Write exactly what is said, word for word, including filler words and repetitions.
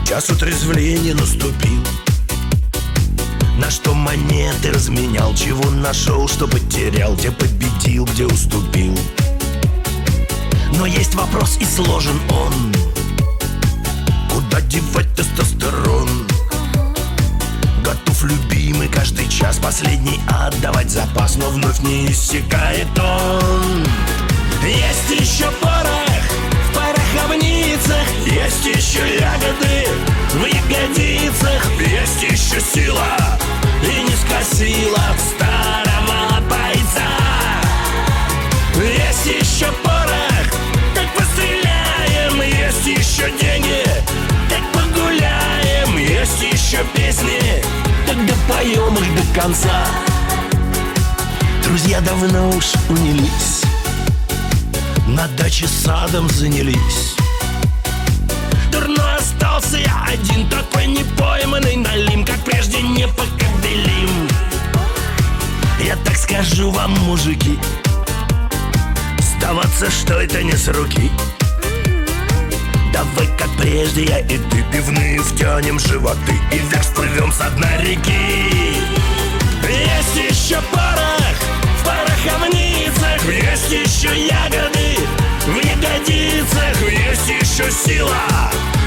час утрезвления наступил. На что монеты разменял, чего нашел, что потерял, где победил, где уступил. Но есть вопрос, и сложен он: куда девать тестостерон? Готов, любимый, каждый час последний отдавать запас, но вновь не иссякает он. Есть еще порох в пороховницах, есть еще ягоды в ягодицах, есть еще сила и низкая сила старого бойца. Есть еще порох, так постреляем, есть еще деньги, так погуляем, есть еще песни, тогда поем их до конца. Друзья давно уж унялись, на даче садом занялись. Дурной остался я один, такой непойманный налим, как прежде непоколебим. Я так скажу вам, мужики, сдаваться, что это не с руки. Давай, как прежде, я и ты пивные втянем животы и вверх всплывем с дна реки. Есть еще порох в пороховницах, есть еще ягоды в ягодицах, есть еще сила